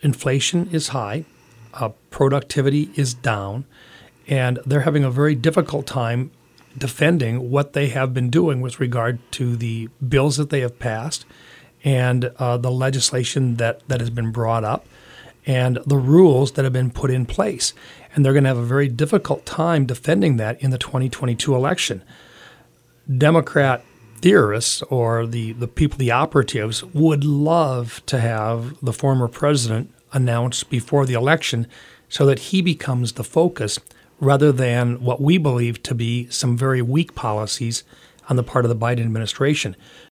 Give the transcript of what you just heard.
inflation is high, productivity is down, and they're having a very difficult time defending what they have been doing with regard to the bills that they have passed and the legislation that has been brought up and the rules that have been put in place. And they're going to have a very difficult time defending that in the 2022 election. Democrat theorists or the people, the operatives, would love to have the former president announced before the election so that he becomes the focus rather than what we believe to be some very weak policies on the part of the Biden administration.